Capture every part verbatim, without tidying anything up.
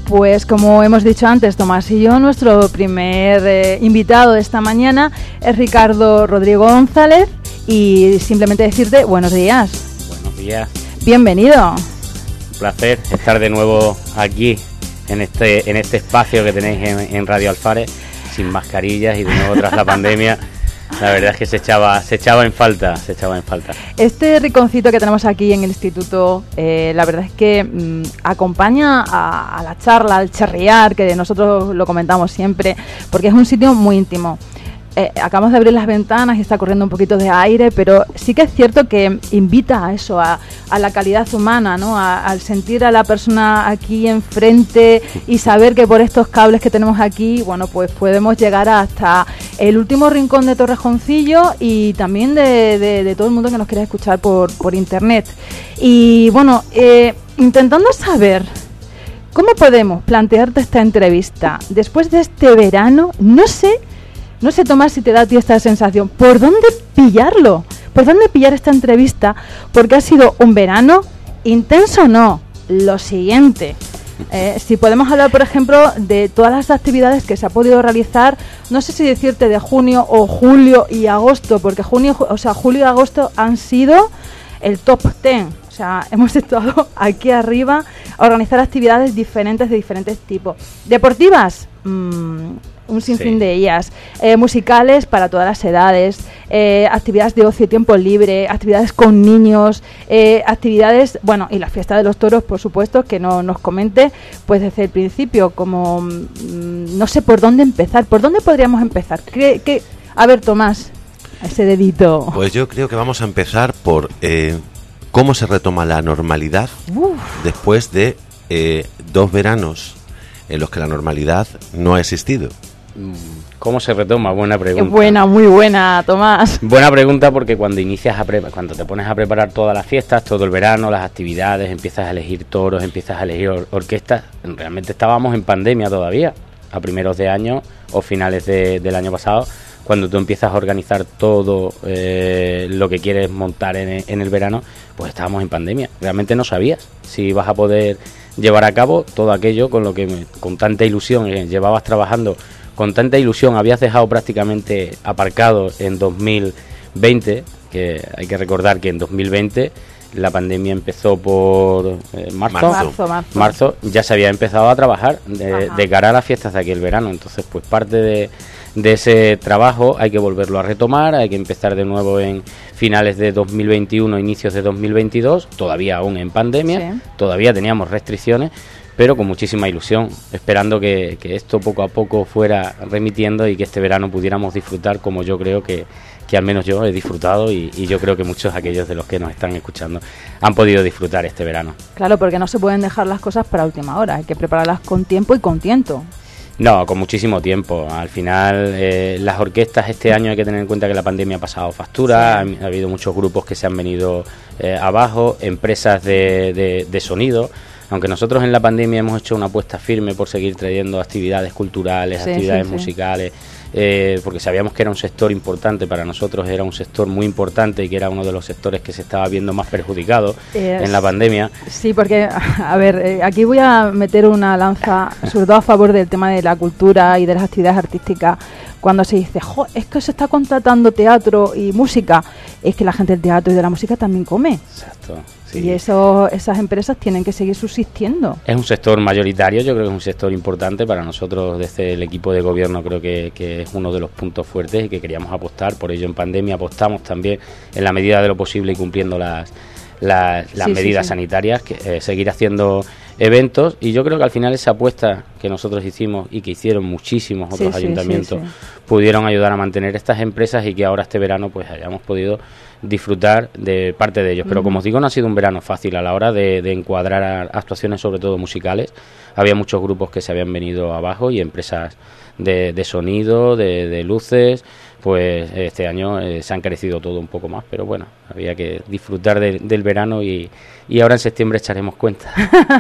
Pues como hemos dicho antes, Tomás y yo, nuestro primer eh, invitado de esta mañana es Ricardo Rodrigo González y simplemente decirte buenos días. Buenos días. Bienvenido. Un placer estar de nuevo aquí en este en este espacio que tenéis en, en Radio Alfares, sin mascarillas y de nuevo tras la pandemia. La verdad es que se echaba se echaba en falta, se echaba en falta. Este rinconcito que tenemos aquí en el instituto, eh, la verdad es que mmm, acompaña a, a la charla, al chirriar, que nosotros lo comentamos siempre, porque es un sitio muy íntimo. Eh, acabamos de abrir las ventanas y está corriendo un poquito de aire, pero sí que es cierto que invita a eso, a, a la calidad humana, ¿no? A, al sentir a la persona aquí enfrente y saber que por estos cables que tenemos aquí, bueno, pues podemos llegar hasta el último rincón de Torrejoncillo y también de, de, de todo el mundo que nos quiera escuchar por, por internet. Y bueno, eh, intentando saber cómo podemos plantearte esta entrevista después de este verano, no sé... No sé, Tomás, si te da a ti esta sensación. ¿Por dónde pillarlo? ¿Por dónde pillar esta entrevista? Porque ha sido un verano intenso, no. Lo siguiente. Eh, si podemos hablar, por ejemplo, de todas las actividades que se ha podido realizar, no sé si decirte de junio o julio y agosto, porque junio, o sea, julio y agosto han sido el top ten. O sea, hemos estado aquí arriba a organizar actividades diferentes de diferentes tipos. ¿Deportivas? Mmm... un sinfín sí. de ellas, eh, musicales para todas las edades, eh, actividades de ocio y tiempo libre, actividades con niños, eh, actividades, bueno, y la fiesta de los toros, por supuesto, que no nos comente, pues desde el principio, como mmm, no sé por dónde empezar, ¿por dónde podríamos empezar? ¿Qué, qué? A ver, Tomás, ese dedito. Pues yo creo que vamos a empezar por eh, cómo se retoma la normalidad Uf. después de eh, dos veranos en los que la normalidad no ha existido. ¿Cómo se retoma? Buena pregunta. Buena, muy buena, Tomás. Buena pregunta, porque cuando inicias a pre- cuando te pones a preparar todas las fiestas, todo el verano, las actividades, empiezas a elegir toros, empiezas a elegir or- orquestas, realmente estábamos en pandemia todavía, a primeros de año o finales de, del año pasado, cuando tú empiezas a organizar todo eh, lo que quieres montar en, en el verano, pues estábamos en pandemia. Realmente no sabías si vas a poder llevar a cabo todo aquello con lo que me, con tanta ilusión eh, llevabas trabajando. Con tanta ilusión habías dejado prácticamente aparcado en dos mil veinte, que hay que recordar que en dos mil veinte la pandemia empezó por eh, marzo, marzo, marzo, marzo, ya se había empezado a trabajar de, de cara a las fiestas de aquel verano, entonces pues parte de, de ese trabajo hay que volverlo a retomar, hay que empezar de nuevo en finales de dos mil veintiuno, inicios de dos mil veintidós, todavía aún en pandemia, sí. Todavía teníamos restricciones, pero con muchísima ilusión, esperando que, que esto poco a poco fuera remitiendo y que este verano pudiéramos disfrutar como yo creo que, que al menos yo he disfrutado y, y yo creo que muchos aquellos de los que nos están escuchando han podido disfrutar este verano. Claro, porque no se pueden dejar las cosas para última hora, hay que prepararlas con tiempo y con tiento. No, con muchísimo tiempo. Al final, eh, las orquestas este año hay que tener en cuenta que la pandemia ha pasado factura, sí. ha, ha habido muchos grupos que se han venido eh, abajo, empresas de, de, de sonido. Aunque nosotros en la pandemia hemos hecho una apuesta firme por seguir trayendo actividades culturales, sí, actividades sí, musicales, sí. eh, porque sabíamos que era un sector importante para nosotros, era un sector muy importante y que era uno de los sectores que se estaba viendo más perjudicado eh, en la pandemia. Sí, porque, a ver, eh, aquí voy a meter una lanza, sobre todo a favor del tema de la cultura y de las actividades artísticas. Cuando se dice, jo, es que se está contratando teatro y música, es que la gente del teatro y de la música también come. Exacto. Sí. Y eso, esas empresas tienen que seguir subsistiendo. Es un sector mayoritario, yo creo que es un sector importante para nosotros desde el equipo de gobierno, creo que, que es uno de los puntos fuertes y que queríamos apostar, por ello en pandemia apostamos también en la medida de lo posible y cumpliendo las, las, las sí, medidas sí, sí. sanitarias, que, eh, seguir haciendo eventos, y yo creo que al final esa apuesta que nosotros hicimos y que hicieron muchísimos otros sí, ayuntamientos sí, sí, sí. pudieron ayudar a mantener estas empresas y que ahora este verano pues hayamos podido disfrutar de parte de ellos, pero uh-huh. como os digo, no ha sido un verano fácil a la hora de, de encuadrar a actuaciones, sobre todo musicales. Había muchos grupos que se habían venido abajo y empresas de, de sonido, de, de luces, pues este año eh, se han crecido todo un poco más, pero bueno, había que disfrutar de, del verano y, y ahora en septiembre echaremos cuenta.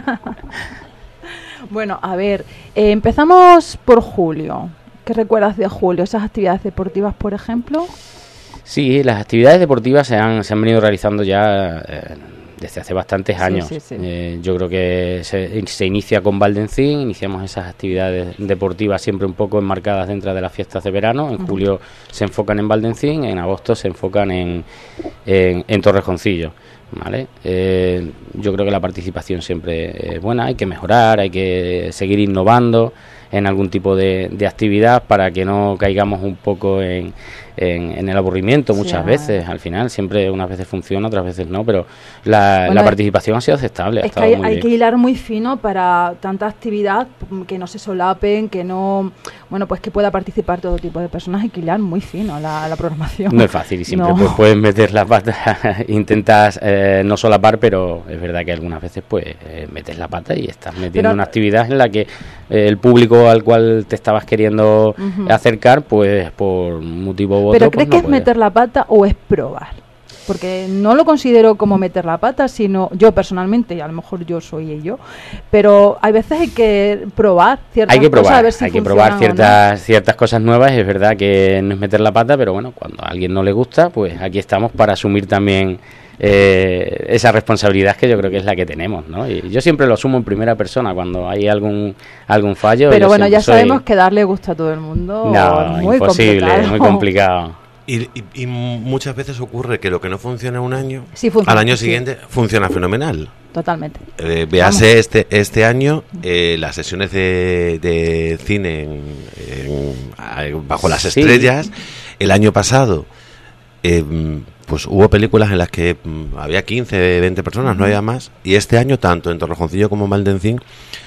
Bueno, a ver, eh, empezamos por julio. ¿Qué recuerdas de julio? ¿Esas actividades deportivas, por ejemplo? Sí, las actividades deportivas se han, se han venido realizando ya eh, desde hace bastantes años. Sí, sí, sí. Eh, yo creo que se, se inicia con Valdencín, iniciamos esas actividades deportivas siempre un poco enmarcadas dentro de las fiestas de verano. En uh-huh. julio se enfocan en Valdencín, en agosto se enfocan en, en, en Torrejoncillo. ¿Vale? Eh, yo creo que la participación siempre es buena, hay que mejorar, hay que seguir innovando en algún tipo de, de actividad para que no caigamos un poco en, en, en el aburrimiento muchas sí, veces. Al final siempre unas veces funciona, otras veces no, pero la, bueno, la participación ha sido aceptable. Ha es que hay, hay que hilar muy fino para tanta actividad, que no se solapen, que no, bueno, pues que pueda participar todo tipo de personas. Hay que hilar muy fino la, la programación. No es fácil y siempre no. pues, puedes meter la pata, intentas eh, no solapar, pero es verdad que algunas veces pues eh, metes la pata y estás metiendo pero, una actividad en la que eh, el público al cual te estabas queriendo uh-huh. acercar, pues por motivo u otro. ¿Pero crees pues, no que es puede. meter la pata o es probar? Porque no lo considero como meter la pata, sino yo personalmente, y a lo mejor yo soy ello, pero hay veces hay que probar ciertas hay que probar, cosas, a ver si hay que probar ciertas, no. ciertas cosas nuevas. Es verdad que no es meter la pata, pero bueno, cuando a alguien no le gusta, pues aquí estamos para asumir también eh, esa responsabilidad que yo creo que es la que tenemos, ¿no? Y yo siempre lo asumo en primera persona cuando hay algún algún fallo. Pero bueno, ya soy... sabemos que darle gusto a todo el mundo no, es muy imposible, complicado. muy complicado. Y, y, y muchas veces ocurre que lo que no funciona un año, sí, funciona, al año sí. siguiente funciona fenomenal. Totalmente. Eh, véase este este año eh, las sesiones de, de cine en, en, bajo las sí. estrellas. El año pasado eh, pues hubo películas en las que mm, había quince, veinte personas, uh-huh. no había más. Y este año, tanto en Torrejoncillo como en Valdencín,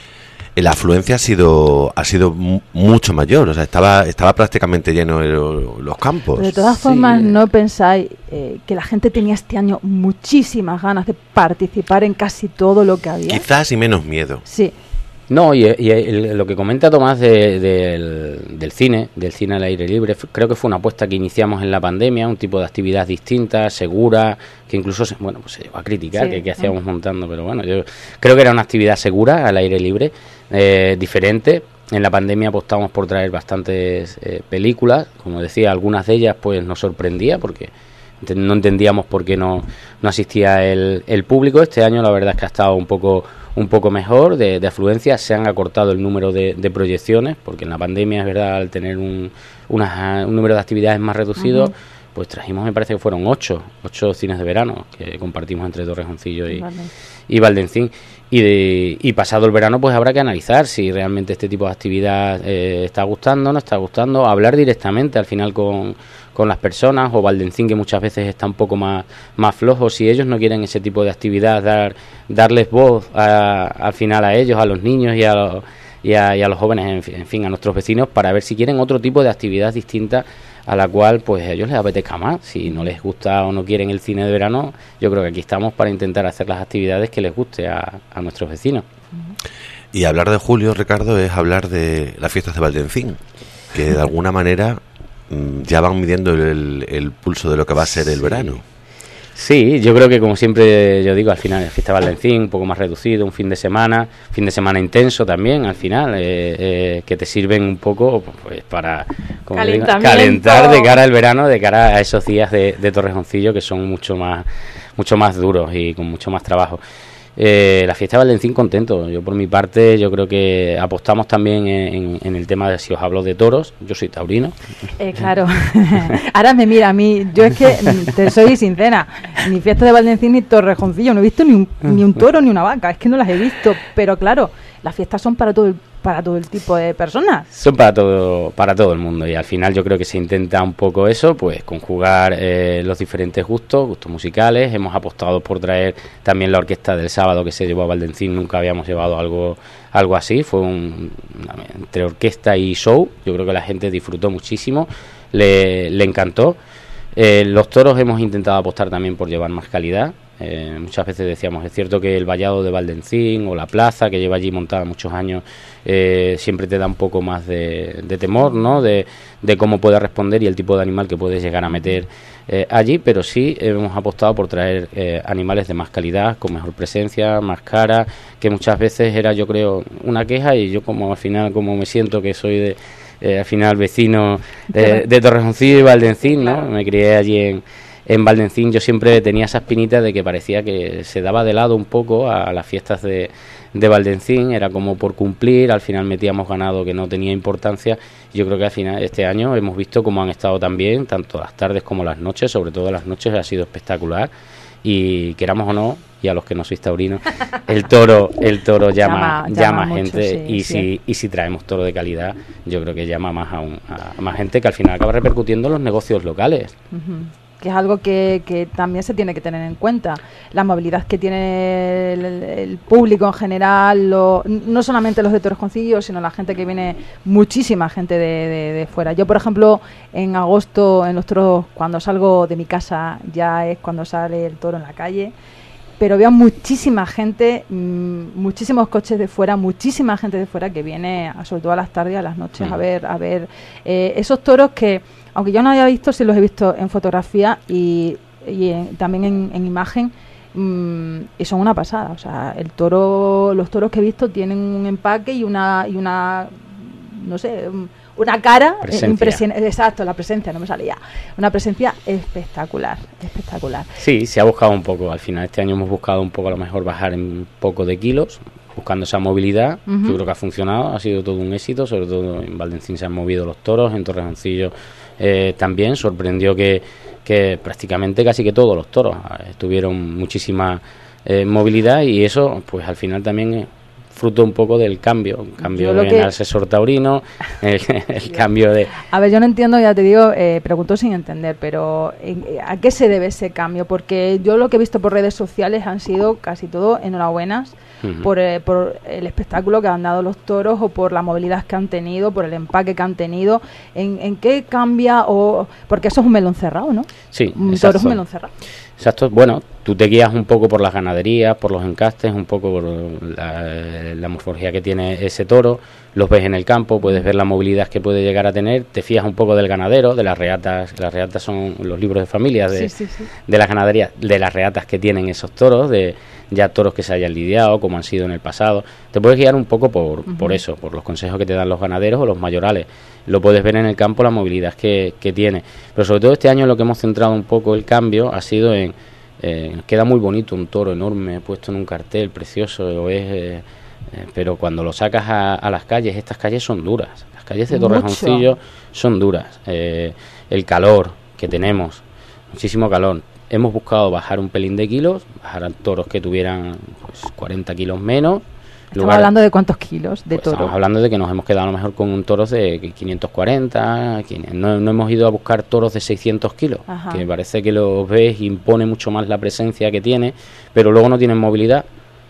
la afluencia ha sido ha sido m- mucho mayor, o sea, estaba estaba prácticamente lleno de lo, los campos. Pero de todas sí. formas, ¿no pensáis eh, que la gente tenía este año muchísimas ganas de participar en casi todo lo que había? Quizás y menos miedo. Sí. No, y, y el, lo que comenta Tomás de, de, del, del cine, del cine al aire libre, f- creo que fue una apuesta que iniciamos en la pandemia, un tipo de actividad distinta, segura, que incluso se, bueno, pues se llegó a criticar sí, que, que sí. hacíamos montando, pero bueno, yo creo que era una actividad segura al aire libre, eh, diferente. En la pandemia apostamos por traer bastantes eh, películas, como decía, algunas de ellas pues nos sorprendía porque no entendíamos por qué no, no asistía el, el público. Este año la verdad es que ha estado un poco un poco mejor de, de afluencia, se han acortado el número de, de proyecciones, porque en la pandemia es verdad, al tener un, una, un número de actividades más reducido, uh-huh. pues trajimos, me parece que fueron ocho, ocho cines de verano que compartimos entre Torrejoncillo y, vale. y Valdencín. Y, de, y pasado el verano pues habrá que analizar si realmente este tipo de actividad eh, está gustando, no está gustando, hablar directamente al final con, con las personas, o Valdencín, que muchas veces está un poco más, más flojo. Si ellos no quieren ese tipo de actividad, dar darles voz a, al final a ellos, a los niños y a los, y a, y a los jóvenes, en fin, en fin, a nuestros vecinos, para ver si quieren otro tipo de actividad distinta a la cual pues a ellos les apetezca más. Si no les gusta o no quieren el cine de verano, yo creo que aquí estamos para intentar hacer las actividades que les guste a, a nuestros vecinos. Y hablar de julio, Ricardo, es hablar de las fiestas de Valdencín, que de alguna manera mmm, ya van midiendo el, el pulso de lo que va a ser el sí. verano. Sí, yo creo que, como siempre yo digo, al final el Fiesta Valdencín un poco más reducido, un fin de semana, fin de semana intenso también, al final, eh, eh, que te sirven un poco pues para como digo, calentar de cara al verano, de cara a esos días de, de Torrejoncillo que son mucho más, mucho más duros y con mucho más trabajo. Eh, la Fiesta de Valdencín contento. Yo por mi parte yo creo que apostamos también en, en el tema de, si os hablo de toros, yo soy taurino. Eh, claro, ahora me mira a mí, yo es que te soy sincera, ni Fiesta de Valdencín ni Torrejoncillo, no he visto ni un, ni un toro ni una vaca, es que no las he visto, pero claro, las fiestas son para todo el para todo el tipo de personas. Son para todo para todo el mundo, y al final yo creo que se intenta un poco eso, pues conjugar eh, los diferentes gustos, gustos musicales. Hemos apostado por traer también la orquesta del sábado que se llevó a Valdencín, nunca habíamos llevado algo algo así, fue un, una, entre orquesta y show. Yo creo que la gente disfrutó muchísimo, le, le encantó. Eh, los toros hemos intentado apostar también por llevar más calidad. Eh, muchas veces decíamos, es cierto que el vallado de Valdencín o la plaza que lleva allí montada muchos años eh, siempre te da un poco más de, de temor, ¿no? De, de cómo puede responder y el tipo de animal que puedes llegar a meter eh, allí, pero sí hemos apostado por traer eh, animales de más calidad, con mejor presencia, más cara, que muchas veces era, yo creo, una queja, y yo como al final, como me siento que soy de eh, al final vecino de, de Torrejoncillo y Valdencín, ¿no? Me crié allí en en Valdencín yo siempre tenía esa espinita de que parecía que se daba de lado un poco a, a las fiestas de, de Valdencín, era como por cumplir, al final metíamos ganado que no tenía importancia. Yo creo que al final este año hemos visto cómo han estado también, tanto las tardes como las noches, sobre todo las noches ha sido espectacular, y queramos o no, y a los que no sois taurinos, el toro el toro llama llama, llama, llama gente, mucho, sí, y sí. si y si traemos toro de calidad, yo creo que llama más a, un, a más gente, que al final acaba repercutiendo en los negocios locales. Uh-huh. Que es algo que, que también se tiene que tener en cuenta, la movilidad que tiene el, el público en general, lo, no solamente los de Torrejoncillo, sino la gente que viene, muchísima gente de, de, de fuera. Yo, por ejemplo, en agosto, en los toros, cuando salgo de mi casa, ya es cuando sale el toro en la calle, pero veo muchísima gente, mmm, muchísimos coches de fuera, muchísima gente de fuera que viene, sobre todo a las tardes y a las noches, mm. a ver, a ver eh, esos toros que, aunque yo no haya visto, sí los he visto en fotografía y, y en, también en, en imagen, mmm, y son una pasada. O sea, el toro, los toros que he visto tienen un empaque y una, y una, no sé, una cara impresionante. Exacto, la presencia, no me salía. Una presencia espectacular, espectacular. Sí, se ha buscado un poco. Al final este año hemos buscado un poco, a lo mejor bajar un poco de kilos, buscando esa movilidad. Uh-huh. Yo creo que ha funcionado, ha sido todo un éxito. Sobre todo en Valdencín se han movido los toros, en Torrejoncillo eh, también. Sorprendió que, que prácticamente casi que todos los toros eh, tuvieron muchísima eh, movilidad, y eso pues al final también es fruto un poco del cambio, un cambio en el asesor taurino, el, el cambio de... A ver, yo no entiendo, ya te digo, eh, pregunto sin entender, pero eh, ¿a qué se debe ese cambio? Porque yo lo que he visto por redes sociales han sido casi todo enhorabuenas uh-huh. por, eh, por el espectáculo que han dado los toros, o por la movilidad que han tenido, por el empaque que han tenido. ¿En, en qué cambia? O porque eso es un melón cerrado, ¿no? Sí, un toro es un melón cerrado. Exacto, bueno, tú te guías un poco por las ganaderías, por los encastes, un poco por la, la morfología que tiene ese toro, los ves en el campo, puedes ver la movilidad que puede llegar a tener, te fías un poco del ganadero, de las reatas, las reatas son los libros de familia de, sí, sí, sí. de las ganaderías, de las reatas que tienen esos toros, de ya toros que se hayan lidiado, como han sido en el pasado. Te puedes guiar un poco por, uh-huh. por eso, por los consejos que te dan los ganaderos o los mayorales. Lo puedes ver en el campo, la movilidad que, que tiene. Pero sobre todo este año lo que hemos centrado un poco el cambio ha sido en, eh, queda muy bonito un toro enorme puesto en un cartel precioso, o es, eh, eh, pero cuando lo sacas a, a las calles, estas calles son duras. Las calles de Torrejoncillo son duras. Eh, el calor que tenemos, muchísimo calor. Hemos buscado bajar un pelín de kilos, bajar a toros que tuvieran pues, cuarenta kilos menos. Estamos lugar, hablando de cuántos kilos de pues toro. Estamos hablando de que nos hemos quedado a lo mejor con un toro de quinientos cuarenta, no, no hemos ido a buscar toros de seiscientos kilos, Ajá. que me parece que los ves, impone mucho más la presencia que tiene, pero luego no tienen movilidad.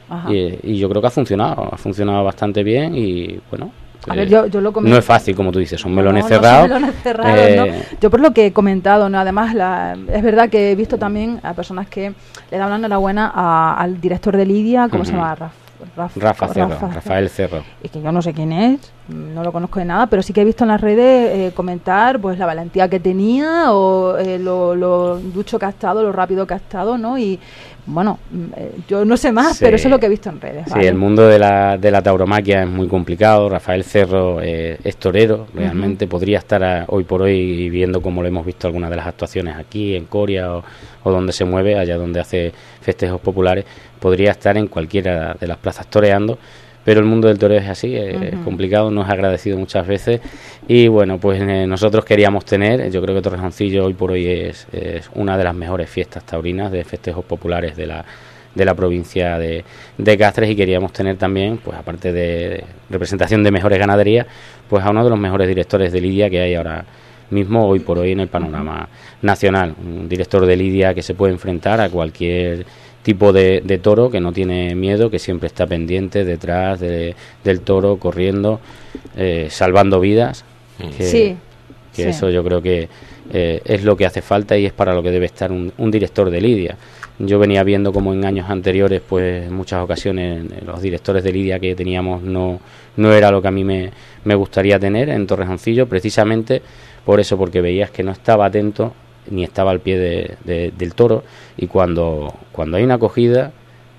Y, y yo creo que ha funcionado, ha funcionado bastante bien y bueno... A ver, yo, yo lo no es fácil, como tú dices, son melones no, cerrados. No son melones cerrados, eh, ¿no? Yo por lo que he comentado, ¿no? Además, la, es verdad que he visto también a personas que le dan la enhorabuena a, al director de Lidia, ¿cómo uh-huh. se llama? Raf, Raf, Rafa Cerro, Rafa, Rafael Cerro. Y que yo no sé quién es, no lo conozco de nada, pero sí que he visto en las redes eh, comentar pues la valentía que tenía, o eh, lo, lo ducho que ha estado, lo rápido que ha estado, ¿no? Y bueno, eh, yo no sé más, sí. pero eso es lo que he visto en redes. Sí, ¿vale? El mundo de la, de la tauromaquia es muy complicado. Rafael Cerro eh, es torero, realmente. Uh-huh. Podría estar a, hoy por hoy viendo como lo hemos visto algunas de las actuaciones aquí, en Coria, o, o donde se mueve, allá donde hace festejos populares. Podría estar en cualquiera de las plazas toreando, pero el mundo del toreo es así, es, uh-huh. es complicado, nos ha agradecido muchas veces, y bueno, pues eh, nosotros queríamos tener, yo creo que Torrejoncillo hoy por hoy es, es una de las mejores fiestas taurinas de festejos populares de la de la provincia de, de Cáceres, y queríamos tener también, pues aparte de representación de mejores ganaderías, pues a uno de los mejores directores de lidia que hay ahora mismo, hoy por hoy, en el panorama nacional, un director de lidia que se puede enfrentar a cualquier tipo de, de toro, que no tiene miedo, que siempre está pendiente detrás de, del toro, corriendo, eh, salvando vidas, que, sí, que sí. eso yo creo que eh, es lo que hace falta y es para lo que debe estar un, un director de lidia. Yo venía viendo como en años anteriores, pues en muchas ocasiones los directores de lidia que teníamos no, no era lo que a mí me, me gustaría tener en Torrejoncillo, precisamente por eso, porque veías que no estaba atento ni estaba al pie de, de, del toro, y cuando, cuando hay una acogida,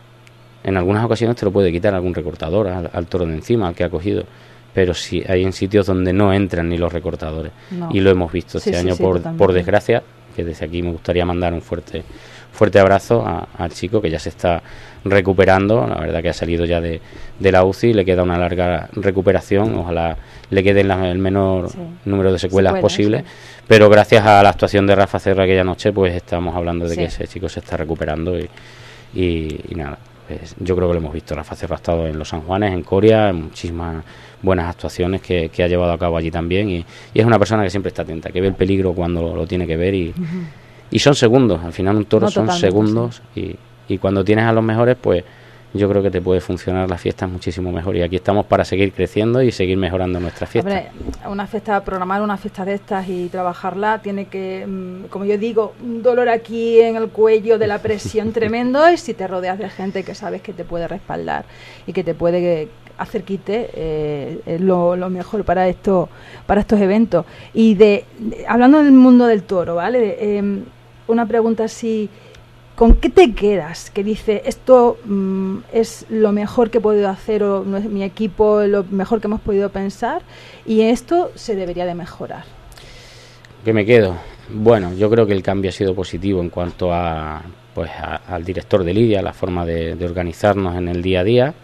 en algunas ocasiones te lo puede quitar algún recortador al, al toro de encima, al que ha cogido, pero sí hay en sitios donde no entran ni los recortadores, no. y lo hemos visto este sí, año, sí, por, por desgracia, que desde aquí me gustaría mandar un fuerte fuerte abrazo a, al chico, que ya se está recuperando. La verdad que ha salido ya de, de la U C I, le queda una larga recuperación, ojalá le queden la, el menor sí. número de secuelas, secuelas posible, sí. Pero gracias a la actuación de Rafa Cerra aquella noche, pues estamos hablando de sí. que ese chico se está recuperando y, y, y nada, pues yo creo que lo hemos visto. Rafa Cerra ha estado en los San Juanes, en Coria, en muchísimas buenas actuaciones que, que ha llevado a cabo allí también, y, y es una persona que siempre está atenta, que ve el peligro cuando lo tiene que ver, y, uh-huh. y son segundos, al final un toro no, son segundos, sí. y, y cuando tienes a los mejores, pues yo creo que te puede funcionar la fiesta muchísimo mejor, y aquí estamos para seguir creciendo y seguir mejorando nuestra fiesta. Hombre, una fiesta, programar una fiesta de estas y trabajarla tiene que, como yo digo, un dolor aquí en el cuello de la presión tremendo, y si te rodeas de gente que sabes que te puede respaldar y que te puede hacer quite, eh, es lo, lo mejor para esto, para estos eventos. Y de, de hablando del mundo del toro, ¿vale? Eh, una pregunta así: ¿con qué te quedas? Que dice, esto mmm, es lo mejor que he podido hacer, o no es mi equipo, lo mejor que hemos podido pensar, y esto se debería de mejorar. ¿Qué me quedo? Bueno, yo creo que el cambio ha sido positivo en cuanto a, pues, a, al director de Lidia, la forma de, de organizarnos en el día a día,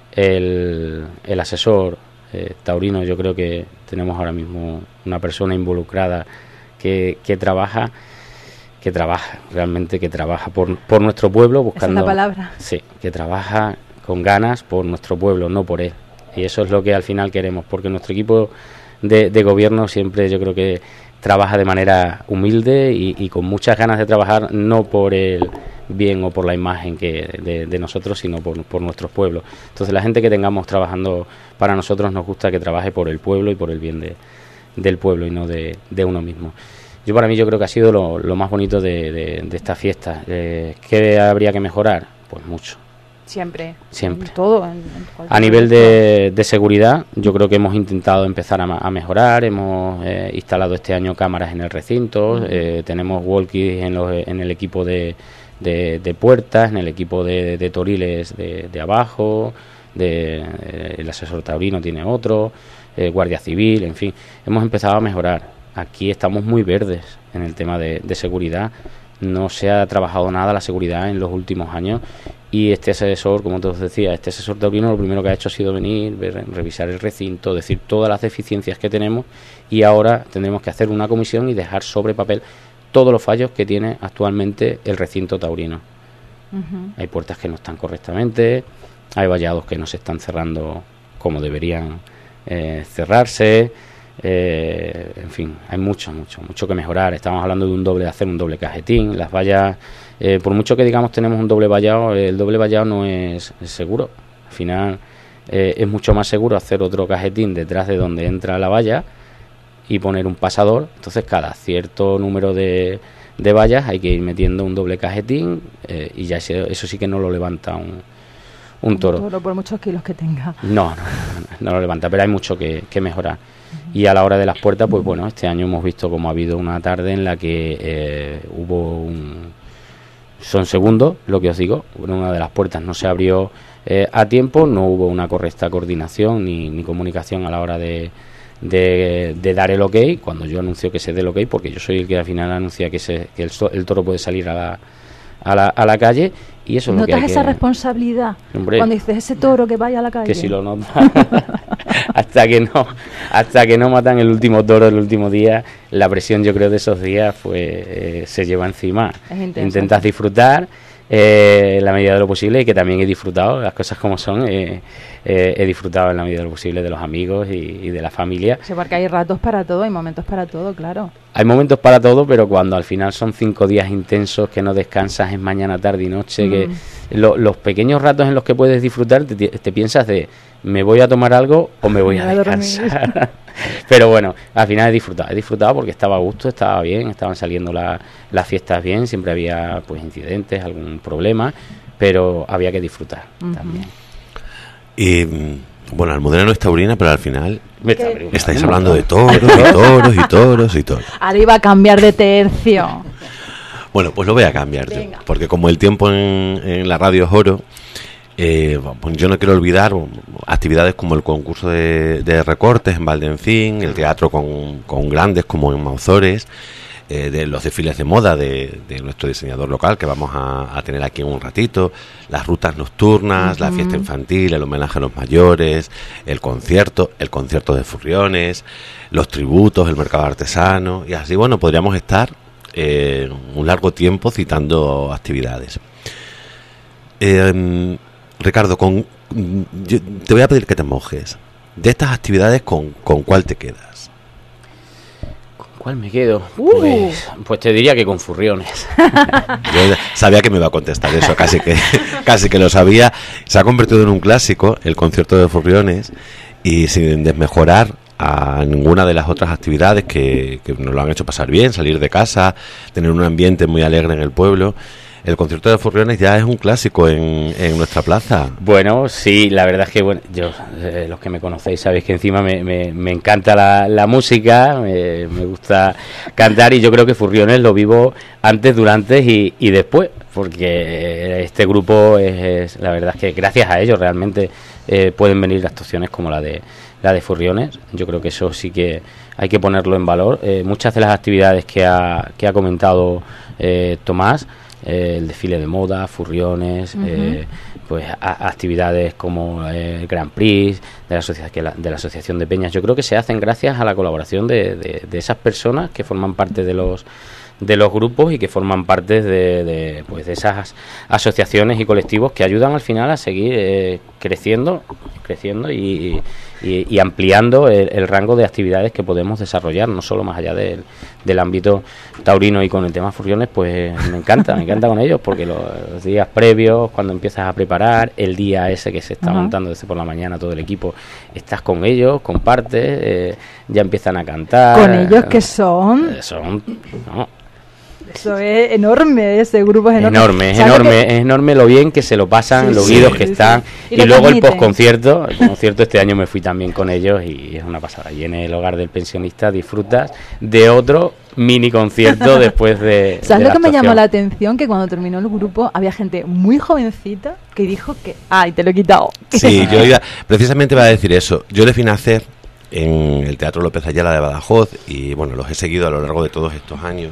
el, el asesor eh, taurino. Yo creo que tenemos ahora mismo una persona involucrada que, que trabaja que trabaja, realmente que trabaja por, por nuestro pueblo, buscando... Esa es la palabra. Sí, que trabaja con ganas por nuestro pueblo, no por él. Y eso es lo que al final queremos, porque nuestro equipo de, de gobierno siempre yo creo que trabaja de manera humilde y, y con muchas ganas de trabajar, no por el bien o por la imagen que de, de nosotros, sino por, por nuestros pueblos. Entonces la gente que tengamos trabajando para nosotros nos gusta que trabaje por el pueblo y por el bien de, del pueblo y no de, de uno mismo. Yo para mí yo creo que ha sido lo, lo más bonito de, de, de esta fiesta. Eh, ¿Qué habría que mejorar? Pues mucho. Siempre. Siempre. En todo. En, en a nivel de, de seguridad, yo creo que hemos intentado empezar a, a mejorar. Hemos eh, instalado este año cámaras en el recinto. Uh-huh. eh, tenemos walkies en, los, en el equipo de, de, de puertas, en el equipo de, de toriles de, de abajo. De, eh, el asesor taurino tiene otro. Eh, Guardia Civil, en fin. Hemos empezado a mejorar. Aquí estamos muy verdes en el tema de, de seguridad. No se ha trabajado nada la seguridad en los últimos años, y este asesor, como te os decía, este asesor taurino lo primero que ha hecho ha sido venir, ver, revisar el recinto, decir todas las deficiencias que tenemos, y ahora tendremos que hacer una comisión y dejar sobre papel todos los fallos que tiene actualmente el recinto taurino. Uh-huh. Hay puertas que no están correctamente, hay vallados que no se están cerrando como deberían eh, cerrarse. Eh, en fin, hay mucho, mucho, mucho que mejorar. Estamos hablando de un doble, de hacer un doble cajetín. Las vallas, eh, por mucho que digamos tenemos un doble vallado, el doble vallado no es, es seguro. Al final eh, es mucho más seguro hacer otro cajetín detrás de donde entra la valla y poner un pasador. Entonces cada cierto número de, de vallas hay que ir metiendo un doble cajetín, eh, y ya ese, eso sí que no lo levanta un, un toro. Un toro por muchos kilos que tenga. No, no, no, no lo levanta, pero hay mucho que, que mejorar. Y a la hora de las puertas, pues bueno, este año hemos visto como ha habido una tarde en la que eh, hubo un... Son segundos, lo que os digo, una de las puertas no se abrió eh, a tiempo, no hubo una correcta coordinación ni, ni comunicación a la hora de, de, de dar el ok, cuando yo anuncio que se dé el ok, porque yo soy el que al final anuncia que, se, que el, el toro puede salir a la, a la, a la calle, y eso es lo que hay que... ¿Notas esa responsabilidad? Hombre, cuando dices ese toro que vaya a la calle. Que si lo notas... hasta que no hasta que no matan el último toro el último día, la presión yo creo de esos días pues eh, se lleva encima. Intentas disfrutar eh, en la medida de lo posible, y que también he disfrutado, las cosas como son, eh, eh, he disfrutado en la medida de lo posible de los amigos y, y de la familia. Sí, porque hay ratos para todo, hay momentos para todo, claro. Hay momentos para todo, pero cuando al final son cinco días intensos que no descansas, es mañana, tarde y noche, mm. que lo, los pequeños ratos en los que puedes disfrutar te, te piensas de me voy a tomar algo o me voy a descansar. Pero bueno, al final he disfrutado, he disfrutado porque estaba a gusto, estaba bien, estaban saliendo la, las fiestas bien, siempre había pues incidentes, algún problema, pero había que disfrutar uh-huh. también. Y bueno, Almudena no es taurina, pero al final ¿Qué? estáis hablando de toros y toros y toros y toros. Ahora iba a cambiar de tercio. Bueno, pues lo voy a cambiar yo, porque como el tiempo en, en la radio es oro, eh, pues yo no quiero olvidar actividades como el concurso de, de recortes en Valdencín, el teatro con, con grandes como en Mauzores, eh, de los desfiles de moda de, de nuestro diseñador local, que vamos a, a tener aquí en un ratito, las rutas nocturnas, uh-huh. la fiesta infantil, el homenaje a los mayores, el concierto, el concierto de Furriones, los tributos, el mercado artesano, y así, bueno, podríamos estar eh, un largo tiempo citando actividades. Eh, Ricardo, con, yo te voy a pedir que te mojes. De estas actividades, ¿con, con cuál te quedas? ¿Con cuál me quedo? Uh. Pues, pues te diría que con Furriones. Yo sabía que me iba a contestar eso, casi que, casi que lo sabía. Se ha convertido en un clásico el concierto de Furriones, y sin desmejorar a ninguna de las otras actividades que, que nos lo han hecho pasar bien, salir de casa, tener un ambiente muy alegre en el pueblo. El concierto de Furriones ya es un clásico en, en nuestra plaza. Bueno, sí, la verdad es que bueno, yo, eh, los que me conocéis sabéis que encima me, me, me encanta la, la música, me, me gusta cantar, y yo creo que Furriones lo vivo antes, durante y, y después, porque este grupo es, es, la verdad es que gracias a ellos realmente eh, pueden venir actuaciones como la de la de Furriones. Yo creo que eso sí que hay que ponerlo en valor. Eh, muchas de las actividades que ha, que ha comentado eh, Tomás, Eh, el desfile de moda, Furriones, uh-huh. eh, pues a, actividades como el Grand Prix de la, asocia- que la, de la Asociación de Peñas, yo creo que se hacen gracias a la colaboración de, de, de esas personas que forman parte de los de los grupos y que forman parte de, de, pues de esas asociaciones y colectivos que ayudan al final a seguir eh, creciendo creciendo y, y, y ampliando el, el rango de actividades que podemos desarrollar, no solo más allá del, del ámbito taurino. Y con el tema Furriones, pues me encanta, me encanta con ellos, porque los, los días previos, cuando empiezas a preparar, el día ese que se está uh-huh. montando desde por la mañana todo el equipo, estás con ellos, compartes, eh, ya empiezan a cantar. ¿Con ellos qué son? Eh, son, no, Eso es enorme, ese grupo es enorme. Enorme, es enorme, que... es enorme lo bien que se lo pasan, sí, los guidos sí, que sí, están. Sí. Y, y luego el postconcierto, el concierto este año me fui también con ellos y es una pasada. Y en el hogar del pensionista disfrutas de otro mini concierto después de. ¿Sabes de lo que actuación? me llamó la atención? Que cuando terminó el grupo había gente muy jovencita que dijo que, ay, te lo he quitado. Sí, yo iba, precisamente iba a decir eso. Yo le vine a hacer en el Teatro López Ayala de Badajoz y bueno, los he seguido a lo largo de todos estos años.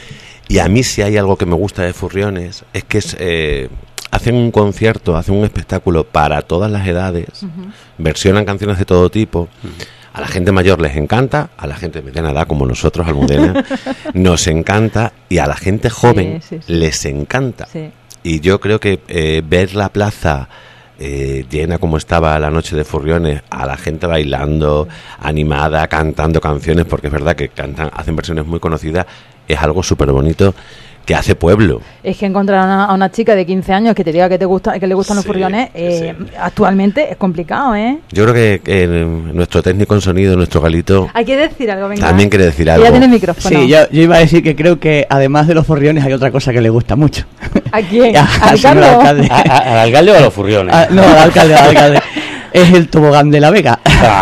Y a mí si hay algo que me gusta de Furriones es que es, eh, hacen un concierto, hacen un espectáculo para todas las edades, uh-huh. versionan canciones de todo tipo. Uh-huh. A la gente mayor les encanta, a la gente de mediana edad como nosotros, Almudena, nos encanta, y a la gente joven sí, sí, sí. les encanta. Sí. Y yo creo que eh, ver la plaza eh, llena como estaba la noche de Furriones, a la gente bailando, animada, cantando canciones, porque es verdad que cantan, hacen versiones muy conocidas, es algo súper bonito que hace pueblo. Es que encontrar a una, a una chica de quince años que te diga que te gusta, que le gustan sí, los Furriones, eh, sí. actualmente es complicado, ¿eh? Yo creo que, que nuestro técnico en sonido, nuestro Galito, hay que decir algo, venga. También quiere decir algo. Ya tiene micrófono. Sí, yo, yo iba a decir que creo que además de los Furriones hay otra cosa que le gusta mucho. ¿A quién? ¿Al alcalde? alcalde? ¿A, a, ¿Al alcalde o a los Furriones? A, no, al alcalde, al alcalde. Es el tobogán de La Vega.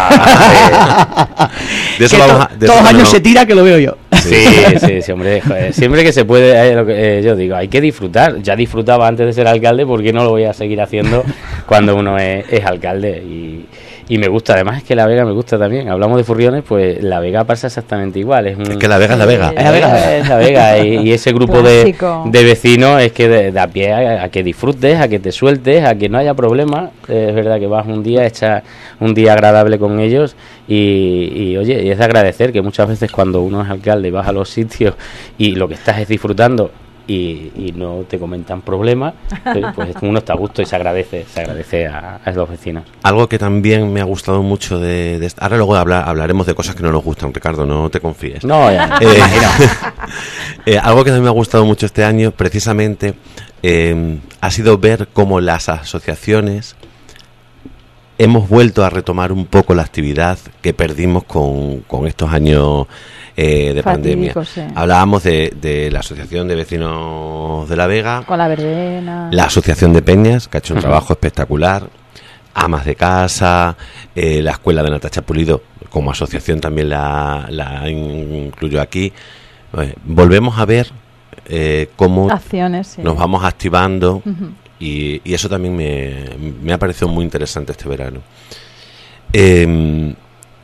Ah, de eso vamos a, de todos los años no. se tira, que lo veo yo. Sí, sí, sí, hombre. Joder, siempre que se puede, eh, lo que, eh, yo digo, hay que disfrutar. Ya disfrutaba antes de ser alcalde, ¿por qué no lo voy a seguir haciendo cuando uno es, es alcalde? Y, y me gusta, además es que La Vega me gusta también. Hablamos de Furriones, pues La Vega pasa exactamente igual. Es, un, es que La Vega es La Vega. Es La Vega, es La Vega. Y, y ese grupo de, de vecinos es que da pie a, a que disfrutes, a que te sueltes, a que no haya problemas. Es verdad que vas un día, echas un día agradable con ellos y, y oye, y es de agradecer que muchas veces cuando uno es alcalde y vas a los sitios y lo que estás es disfrutando y, y no te comentan problemas, pues uno está a gusto y se agradece, se agradece a, a los vecinos. Algo que también me ha gustado mucho de, de ahora luego habla, hablaremos de cosas que no nos gustan, Ricardo, no te confíes. No, ya, eh, eh, algo que también me ha gustado mucho este año, precisamente, eh, ha sido ver cómo las asociaciones hemos vuelto a retomar un poco la actividad que perdimos con, con estos años eh, de pandemia. Sí. Hablábamos de, de la Asociación de Vecinos de La Vega, con la verbena, la Asociación de Peñas, que ha hecho un uh-huh. trabajo espectacular, Amas de Casa, eh, la Escuela de Natacha Pulido, como asociación también la, la incluyo aquí. Eh, volvemos a ver eh, cómo acciones, sí. nos vamos activando. Uh-huh. Y, y eso también me, me ha parecido muy interesante este verano. Eh,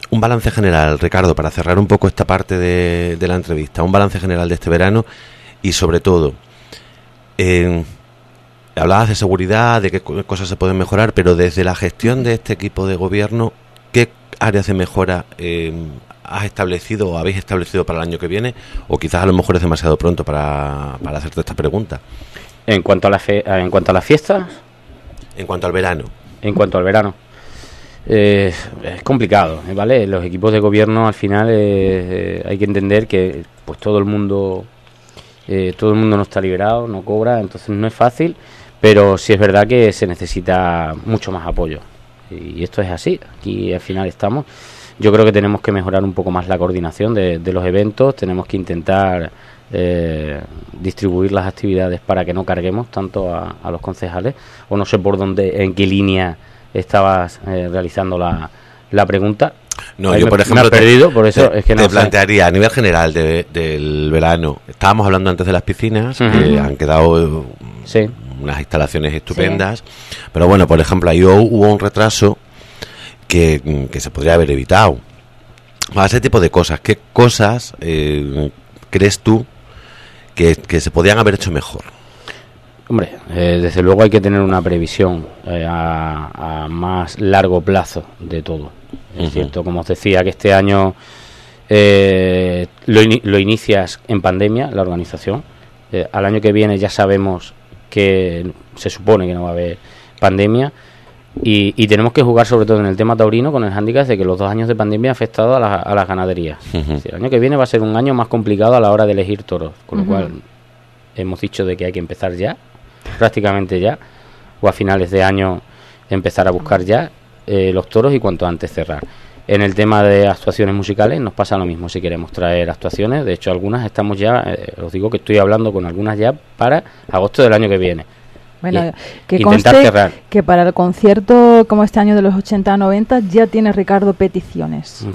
un balance general, Ricardo, para cerrar un poco esta parte de, de la entrevista, un balance general de este verano y sobre todo, eh, hablabas de seguridad, de qué cosas se pueden mejorar, pero desde la gestión de este equipo de gobierno, ¿qué áreas de mejora eh, has establecido o habéis establecido para el año que viene? O quizás a lo mejor es demasiado pronto para, para hacerte esta pregunta. En cuanto a la fe, en cuanto a las fiestas, en cuanto al verano. En cuanto al verano. Eh, es complicado, ¿vale? Los equipos de gobierno al final eh, hay que entender que pues todo el mundo eh, todo el mundo no está liberado, no cobra, entonces no es fácil, pero sí es verdad que se necesita mucho más apoyo y esto es así. Aquí al final estamos. Yo creo que tenemos que mejorar un poco más la coordinación de, de los eventos, tenemos que intentar eh, distribuir las actividades para que no carguemos tanto a, a los concejales, o no sé por dónde, en qué línea estabas eh, realizando la, la pregunta. No, Ahí yo me, por ejemplo me has perdido, te, por eso te, es que no te sé. plantearía a nivel general de, del verano. Estábamos hablando antes de las piscinas, Uh-huh. que han quedado sí. unas instalaciones estupendas, sí. Pero bueno, por ejemplo, ahí hubo un retraso que, que se podría haber evitado. A ese tipo de cosas, ¿qué cosas eh, crees tú que, que se podían haber hecho mejor? Hombre, eh, desde luego hay que tener una previsión eh, a, a más largo plazo de todo. Es uh-huh. cierto, como os decía, que este año eh, lo, in- lo inicias en pandemia, la organización. Eh, al año que viene ya sabemos que se supone que no va a haber pandemia. Y, y tenemos que jugar sobre todo en el tema taurino con el hándicap de que los dos años de pandemia han afectado a, la, a las ganaderías. Uh-huh. Es decir, el año que viene va a ser un año más complicado a la hora de elegir toros, con uh-huh. lo cual hemos dicho de que hay que empezar ya, prácticamente ya, o a finales de año empezar a buscar ya eh, los toros y cuanto antes cerrar. En el tema de actuaciones musicales nos pasa lo mismo si queremos traer actuaciones. De hecho, algunas estamos ya, eh, os digo que estoy hablando con algunas ya para agosto del año que viene. Bueno, y, que intentar conste cerrar. Que para el concierto como este año de los ochenta a noventa ya tiene Ricardo peticiones.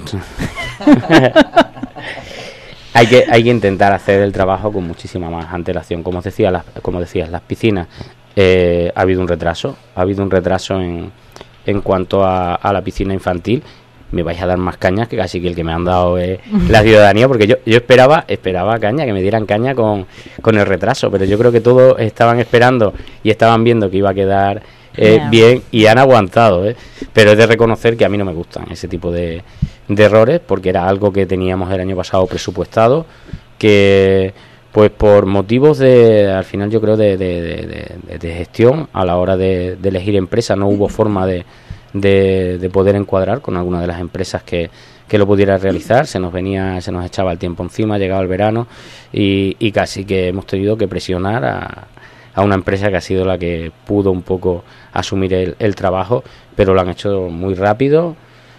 hay que hay que intentar hacer el trabajo con muchísima más antelación. Como os decía, las, como decías, las piscinas, eh, ha habido un retraso, ha habido un retraso en, en cuanto a, a la piscina infantil. Me vais a dar más cañas que casi que el que me han dado eh, la ciudadanía, porque yo yo esperaba esperaba caña, que me dieran caña con, con el retraso, pero yo creo que todos estaban esperando y estaban viendo que iba a quedar eh, yeah. bien y han aguantado, ¿eh? Pero es de reconocer que a mí no me gustan ese tipo de, de errores, porque era algo que teníamos el año pasado presupuestado, que pues por motivos de, al final yo creo de, de, de, de, de gestión a la hora de, de elegir empresa, no hubo forma de De, de poder encuadrar con alguna de las empresas que, que lo pudiera realizar. Se nos venía, se nos echaba el tiempo encima, llegaba el verano y, y casi que hemos tenido que presionar a, a una empresa que ha sido la que pudo un poco asumir el, el trabajo, pero lo han hecho muy rápido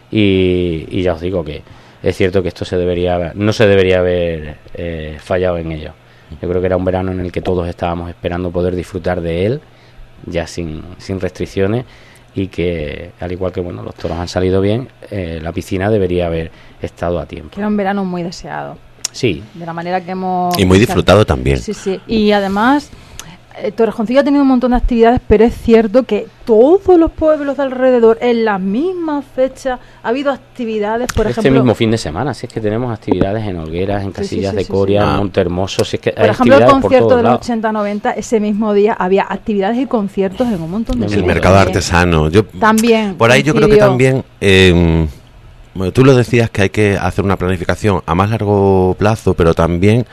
y, y ya os digo que es cierto que esto se debería no se debería haber eh, fallado en ello. Yo creo que era un verano en el que todos estábamos esperando poder disfrutar de él ya sin, sin restricciones, y que al igual que bueno los toros han salido bien, eh, la piscina debería haber estado a tiempo. Que era un verano muy deseado. Sí. De la manera que hemos... Y muy disfrutado también. Sí, sí. Y además, eh, Torrejoncillo ha tenido un montón de actividades, pero es cierto que todos los pueblos de alrededor, en la misma fecha, ha habido actividades, por este ejemplo... Este mismo fin de semana, si es que tenemos actividades en Olgueras, en Casillas sí, sí, sí, de Coria, sí, sí. en Montehermoso, si es que por hay ejemplo, el concierto del lados. ochenta noventa, ese mismo día había actividades y conciertos en un montón de el sitios. El mercado también. Artesano. Yo, también. Por ahí coincidió. Yo creo que también... Eh, Bueno, tú lo decías que hay que hacer una planificación a más largo plazo, pero también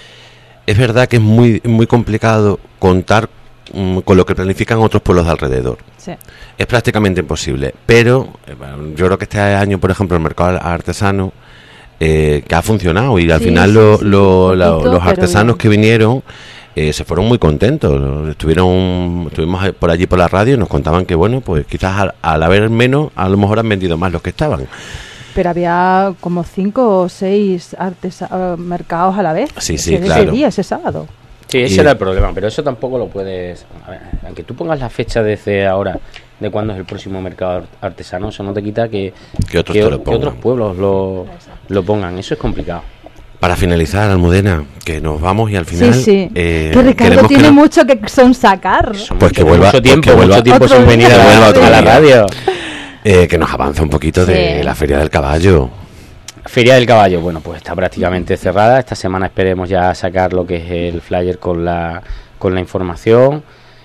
es verdad que es muy muy complicado contar um, con lo que planifican otros pueblos de alrededor. Sí. Es prácticamente imposible, pero eh, bueno, yo creo que este año, por ejemplo, el mercado artesano eh, que ha funcionado y al sí, final sí, lo, sí, lo, sí, lo, los artesanos que vinieron eh, se fueron muy contentos. Estuvieron estuvimos por allí por la radio y nos contaban que bueno, pues quizás al, al haber menos, a lo mejor han vendido más los que estaban. Pero había como cinco o seis artesa- uh, mercados a la vez. Sí, sí, ese, claro. Ese día, ese sábado. Sí, ese y... era el problema, pero eso tampoco lo puedes... A ver, aunque tú pongas la fecha desde ahora de cuándo es el próximo mercado artesano, eso no te quita que, que, otros, que, lo que otros pueblos lo, lo pongan. Eso es complicado. Para finalizar, Almudena, que nos vamos y al final... Sí, sí. Eh, que Ricardo tiene que no... mucho que son sacar. Pues que vuelva, mucho tiempo, pues que vuelva, mucho tiempo sin venir a, a, a la radio. Eh, que nos avanza un poquito de Sí. la Feria del Caballo. Feria del Caballo, bueno, pues está prácticamente cerrada. Esta semana esperemos ya sacar lo que es el flyer con la, con la información.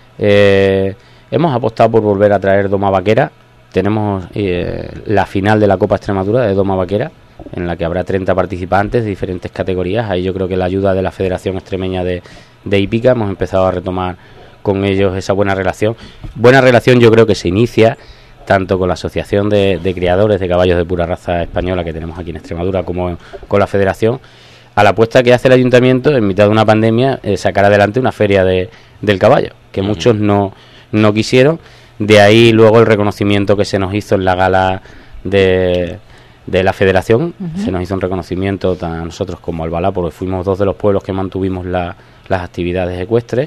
Eh, hemos apostado por volver a traer Doma Vaquera. Tenemos eh, la final de la Copa Extremadura de Doma Vaquera, en la que habrá treinta participantes de diferentes categorías. Ahí yo creo que la ayuda de la Federación Extremeña de, de Hípica, hemos empezado a retomar con ellos esa buena relación. Buena relación yo creo que se inicia tanto con la Asociación de, de Criadores de Caballos de Pura Raza Española que tenemos aquí en Extremadura, como con la Federación, a la apuesta que hace el Ayuntamiento en mitad de una pandemia, eh, sacar adelante una feria de, del caballo, que uh-huh. muchos no, no quisieron. De ahí luego el reconocimiento que se nos hizo en la gala de, de la Federación, uh-huh. se nos hizo un reconocimiento tanto a nosotros como al Balá, porque fuimos dos de los pueblos que mantuvimos la, las actividades ecuestres.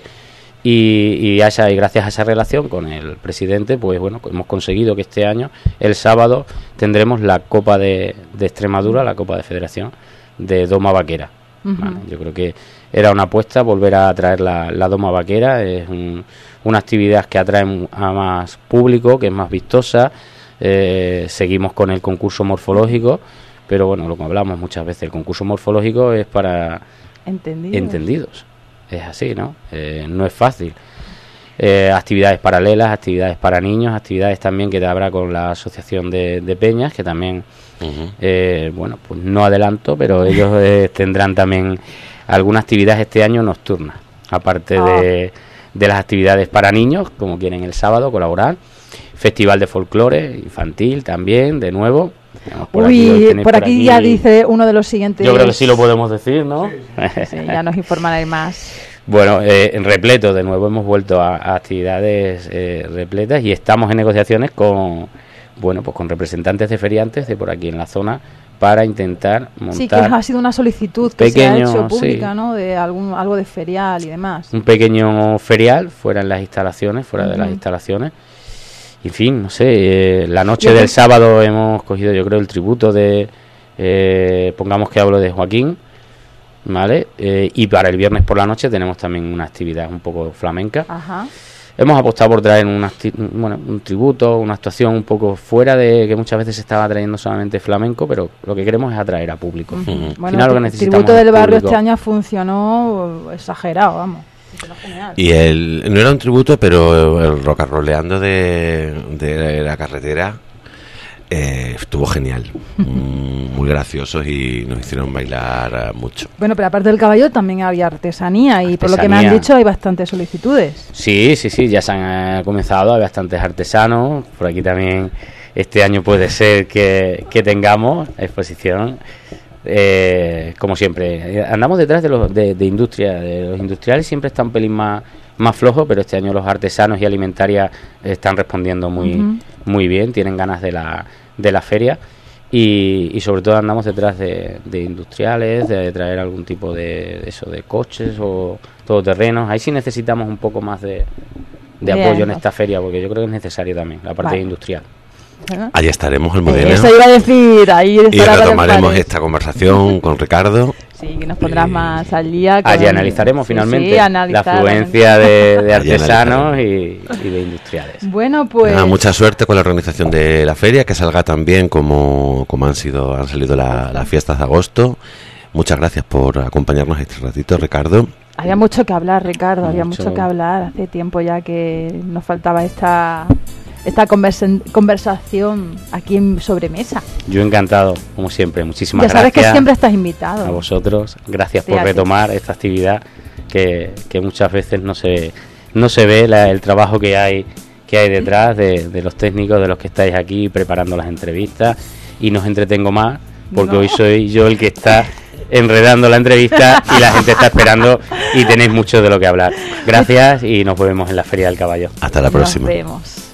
Y, y, a esa, y gracias a esa relación con el presidente, pues bueno, hemos conseguido que este año, el sábado, tendremos la Copa de, de Extremadura, la Copa de Federación de Doma Vaquera. Uh-huh. Vale, yo creo que era una apuesta volver a traer la, la Doma Vaquera. Es un, una actividad que atrae a más público, que es más vistosa. Eh, seguimos con el concurso morfológico, pero bueno, lo que hablamos muchas veces, el concurso morfológico es para entendidos. entendidos. Es así, ¿no? Eh, no es fácil. Eh, actividades paralelas, actividades para niños, actividades también que habrá con la Asociación de, de Peñas, que también, uh-huh. eh, bueno, pues no adelanto, pero ellos eh, tendrán también algunas actividades este año nocturnas, aparte oh. de, de las actividades para niños, como quieren el sábado colaborar. Festival de folclore infantil también, de nuevo. Por Uy, aquí, por, por aquí, aquí ya dice uno de los siguientes. Yo creo que sí lo podemos decir, ¿no? Sí, sí, ya nos informaré más. Bueno, eh, en repleto, de nuevo hemos vuelto a, a actividades eh, repletas y estamos en negociaciones con, bueno, pues con representantes de feriantes de por aquí en la zona para intentar montar. Sí, que ha sido una solicitud que pequeño, se ha hecho pública, sí. ¿no? De algún algo de ferial y demás. Un pequeño ferial fuera en las instalaciones, fuera uh-huh. de las instalaciones. En fin, no sé, eh, la noche yo del que... sábado hemos cogido, yo creo, el tributo de, eh, pongamos que hablo de Joaquín, ¿vale? Eh, y para el viernes por la noche tenemos también una actividad un poco flamenca. Ajá. Hemos apostado por traer una, bueno, un tributo, una actuación un poco fuera de que muchas veces se estaba trayendo solamente flamenco, pero lo que queremos es atraer a público. Uh-huh. Uh-huh. Bueno, final, lo que necesitamos el tributo del barrio este año funcionó exagerado, vamos. Y el, no era un tributo, pero el rocarroleando de, de la carretera eh, estuvo genial, muy graciosos y nos hicieron bailar mucho. Bueno, pero aparte del caballo también había artesanía y artesanía. Por lo que me han dicho hay bastantes solicitudes. Sí, sí, sí, ya se han comenzado, hay bastantes artesanos, por aquí también este año puede ser que, que tengamos exposición. Eh, como siempre, andamos detrás de los de, de industria, de los industriales siempre están un pelín más, más flojos, pero este año los artesanos y alimentarias están respondiendo muy uh-huh. muy bien, tienen ganas de la, de la feria y, y sobre todo andamos detrás de, de industriales, de, de traer algún tipo de, de eso, de coches o todoterrenos. Ahí sí necesitamos un poco más de, de bien, apoyo en esta feria, porque yo creo que es necesario también la parte vale. industrial. ¿Eh? Ahí estaremos el modelo. Eso iba a decir, ahí y retomaremos esta conversación con Ricardo. Sí, que nos pondrás y... más al día. Con... Allí analizaremos sí, finalmente sí, analizar, la afluencia de, de artesanos y, y de industriales. Bueno, pues Nada, mucha suerte con la organización de la feria, que salga tan bien como, como han sido han salido la, las fiestas de agosto. Muchas gracias por acompañarnos este ratito, Ricardo. Había mucho que hablar, Ricardo, mucho. había mucho que hablar. Hace tiempo ya que nos faltaba esta... esta conversa- conversación aquí en Sobremesa. Yo encantado, como siempre, muchísimas gracias. Ya sabes gracias que siempre estás invitado. A vosotros, gracias sí, por retomar ti. esta actividad que, que muchas veces no se no se ve la, el trabajo que hay que hay detrás de, de los técnicos, de los que estáis aquí preparando las entrevistas, y nos entretengo más porque no. hoy soy yo el que está enredando la entrevista y la gente está esperando y tenéis mucho de lo que hablar. Gracias y nos vemos en la Feria del Caballo. Hasta la próxima. Nos vemos.